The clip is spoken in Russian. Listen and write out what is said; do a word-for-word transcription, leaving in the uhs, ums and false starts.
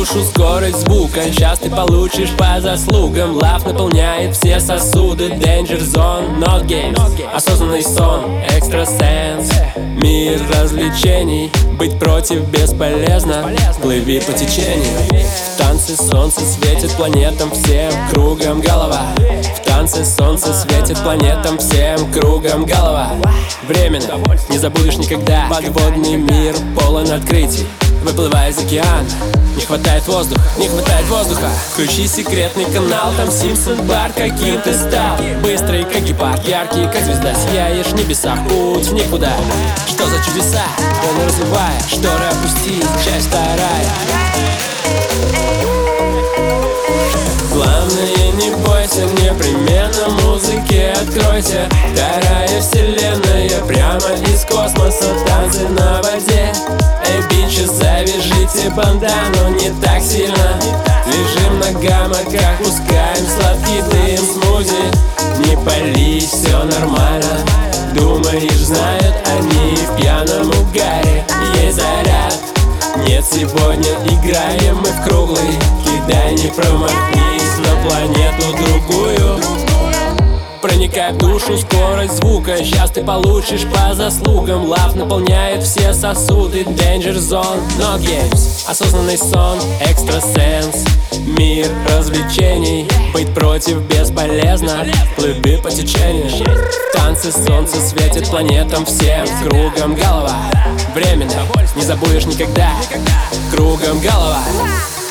душу скорость звука. Сейчас ты получишь по заслугам. Лав наполняет все сосуды. Danger zone, not games. Осознанный сон, экстрасенс. Мир развлечений. Быть против бесполезно. Плыви по течению. В танце солнце светит планетам всем кругом голова. В танце солнце светит планетам всем кругом голова. Временно, не забудешь никогда. Подводный мир полон открытий. Выплывая из океана, не хватает воздуха, не хватает воздуха. Включи секретный канал, там Симпсон бар, каким ты стал. Быстрый, как гепард, яркий, как звезда. Сияешь в небесах, путь в никуда. Что за чудеса, волны разрывая. Шторы опусти, часть вторая. Главное, не бойся, непременно музыке откройся. Вторая вселенная, прямо из космоса, танцы на воде. Эй, бичи, завяжите бандану не так сильно. Лежим на гамаках, пускаем сладкий дым смузи. Не пались, все нормально. Думаешь, знают они в пьяном угаре. Есть заряд. Нет, сегодня играем мы в круглый. Кидай, не промахнись на планету другую. Проникай в душу, скорость звука. Сейчас ты получишь по заслугам. Лав наполняет все сосуды. Danger zone, not games. Осознанный сон, экстрасенс. Мир развлечений. Быть против бесполезно. Плыви по течению. В танце солнце светит планетам всем кругом голова. Временно, не забудешь никогда. Кругом голова.